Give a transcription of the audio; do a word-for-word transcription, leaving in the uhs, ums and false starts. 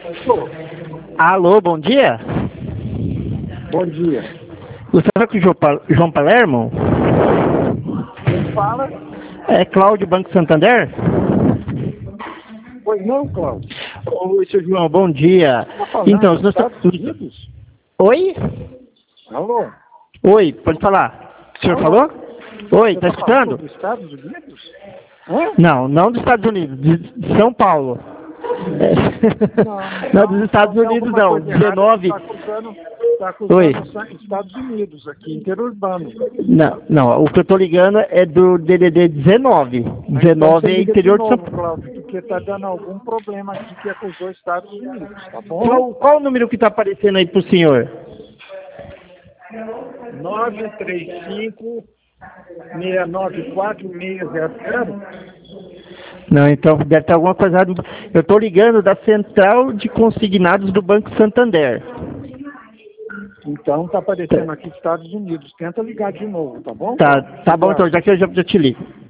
Alô, bom dia. Bom dia. Você fala com o João Pa- João Palermo? Quem fala? É Cláudio, Banco Santander? Pois não, Cláudio. Oi, seu João, bom dia. Tá falando Então, dos nós tá- Estados Unidos? Oi? Alô? Oi, pode falar. O senhor Alô? falou? Oi, Você tá tá falando escutando? dos Estados Unidos? Hã? Não, não dos Estados Unidos, de São Paulo. É. Não, Não, dos Estados então tem Unidos alguma não, coisa errada, dezenove. Tá acusando, tá acusando Oi. os Estados Unidos aqui, interurbano. Não, não, o que eu tô ligando é do D D D dezenove. Então você dezenove é liga interior de de São novo, Paulo. Cláudio, porque tá dando algum problema aqui que acusou os Estados Unidos, tá bom? Qual, qual o número que tá aparecendo aí pro senhor? nove três cinco, seis nove quatro, seis zero zero. Não, então deve ter alguma coisa errada. Eu tô ligando da Central de Consignados do Banco Santander. Então tá aparecendo aqui Estados Unidos. Tenta ligar de novo, tá bom? Tá, Cláudio? tá bom, então, Obrigado. já que eu já, já te ligo.